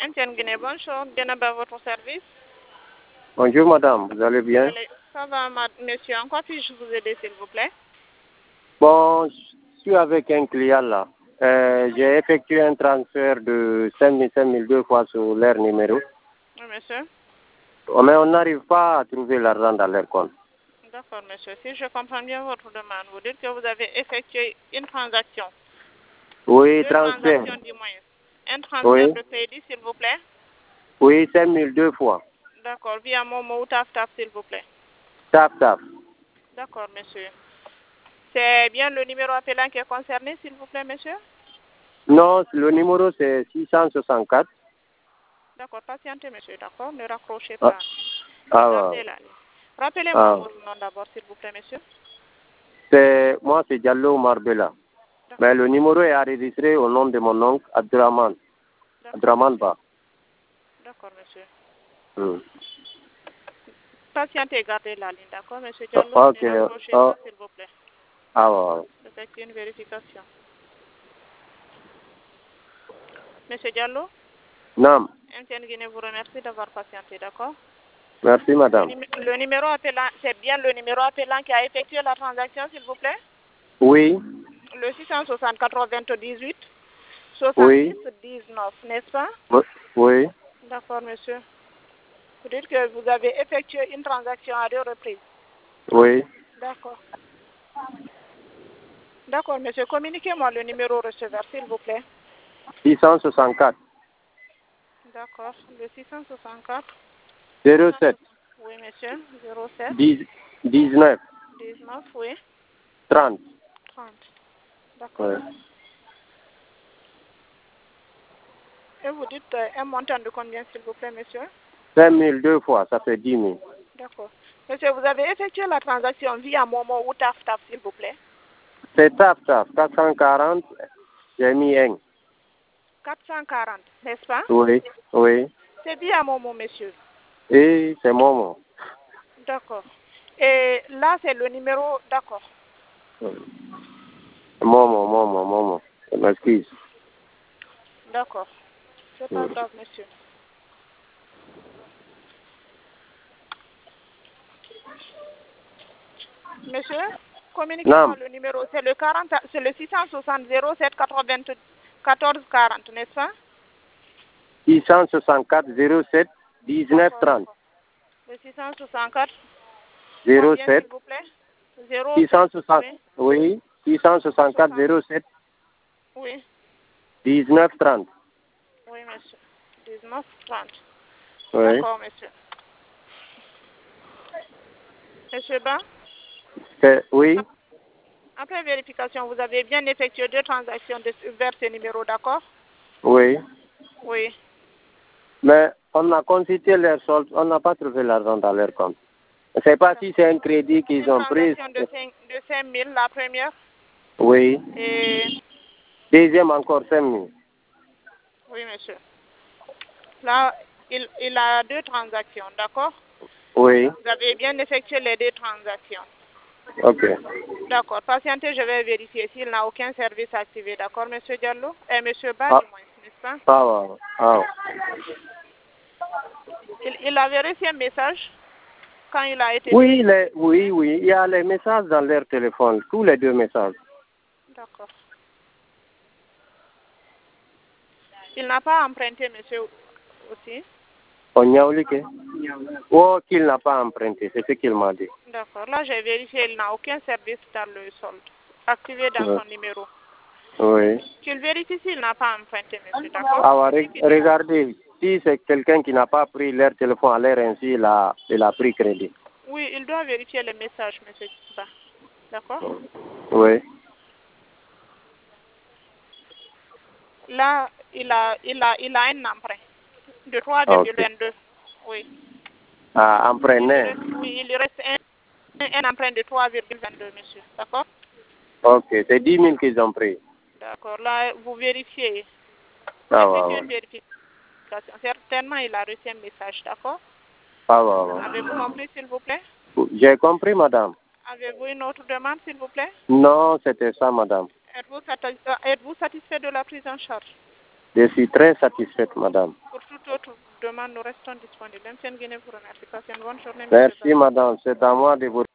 MTN Guinée, bonjour. Bien à votre service. Bonjour madame, vous allez bien? Ça va, monsieur. En quoi puis-je vous aider, s'il vous plaît? Bon, je suis avec un client là. J'ai effectué un transfert de 5 000 deux fois sur leur numéro. Oui, monsieur. Mais on n'arrive pas à trouver l'argent dans leur compte. D'accord, monsieur. Si je comprends bien votre demande, vous dites que vous avez effectué une transaction. Oui, Deux transfert. transactions du moins. Un transfert de crédit, s'il vous plaît. Oui, 5 000 deux fois. D'accord. Via Momo ou Taf, s'il vous plaît. Tap. D'accord, monsieur. C'est bien le numéro appelant qui est concerné, s'il vous plaît, monsieur? Non, le numéro c'est 664. D'accord, patientez, monsieur, d'accord? Ne raccrochez pas. Ouais. Rappelez-moi votre nom d'abord, s'il vous plaît, monsieur. Moi, c'est Diallo Marbella. Mais le numéro est enregistré au nom de mon oncle, Abdraman. Abdraman Ba. D'accord, monsieur. Patientez et gardez la ligne, d'accord, monsieur Diallo? Ok. Ne raccrochez pas, s'il vous plaît. Ouais. Effectuez une vérification. Monsieur Diallo? Non. MTN Guinée vous remercie d'avoir patienté, d'accord? Merci, madame. Le numéro appelant, c'est bien le numéro appelant qui a effectué la transaction, s'il vous plaît? Oui. Le 664 18 70 Oui. 19, n'est-ce pas? Oui. D'accord, monsieur. Vous dites que vous avez effectué une transaction à 2 reprises. Oui. D'accord. D'accord, monsieur. Communiquez-moi le numéro receveur, s'il vous plaît. 664. D'accord. Le 664. 07. Oui, monsieur. 07. 19. 19, oui. 30. 30. D'accord. Oui. Et vous dites un montant de combien, s'il vous plaît, monsieur? 5 000 deux fois, ça fait 10 000. D'accord. Monsieur, vous avez effectué la transaction via Momo ou Taf, s'il vous plaît? C'est Tap. 440, j'ai mis 1. 440, n'est-ce pas? Oui. C'est via Momo, monsieur. Et c'est Momo. D'accord. Et là, c'est le numéro, d'accord. Momo. Je m'excuse. D'accord. C'est pas grave, monsieur. Monsieur, communiquez-moi le numéro. C'est le 660 07 14 40, n'est-ce pas? 664 07 19 30. Le 664 07. S'il vous plaît? 660. Oui. 664 07. Oui. 19 30. Oui, monsieur. 19 30. Oui. D'accord, monsieur. Monsieur Ba? Oui. Après vérification, vous avez bien effectué 2 transactions vers ce numéro, d'accord? Oui. Oui. Mais on a consulté leur solde, on n'a pas trouvé l'argent dans leur compte. Je ne sais pas si c'est un crédit qu'ils ont pris. Une transaction de 5 000, la première. Oui. Et... Deuxième encore 5 000. Oui, monsieur. Là, il a 2 transactions, d'accord? Oui. Vous avez bien effectué les 2 transactions. Ok. D'accord. Patientez, je vais vérifier s'il n'a aucun service activé, d'accord, monsieur Diallo? Et monsieur Ba, du moins, n'est-ce pas? Il avait reçu un message quand il a été... Oui, il y a les messages dans leur téléphone, tous les 2 messages. D'accord. Il n'a pas emprunté, monsieur, aussi? Oh, qu'il n'a pas emprunté, c'est ce qu'il m'a dit. D'accord. Là, j'ai vérifié, il n'a aucun service dans le solde, activé dans son numéro. Oui. Qu'il vérifie s'il n'a pas emprunté, monsieur, d'accord? Regardez, si c'est quelqu'un qui n'a pas pris leur téléphone à l'air ainsi, il a pris crédit. Oui, il doit vérifier les messages, monsieur Ba. D'accord? Oui. Là, il a un emprunt de 3,22. Oui. Ah, emprunt. Oui, il reste un emprunt de 3,22, monsieur. D'accord? Ok, c'est 10 000 qu'ils ont pris. D'accord. Là, vous vérifiez. Ouais. Une vérification. Certainement, il a reçu un message, d'accord? Avez-vous compris, s'il vous plaît? J'ai compris, madame. Avez-vous une autre demande, s'il vous plaît? Non, c'était ça, madame. Êtes-vous satisfait de la prise en charge? Je suis très satisfaite, madame. Pour toute demande, nous restons disponibles. Monsieur Nguyen vous remercie. Passez une bonne journée. Merci, madame. C'est à moi de vous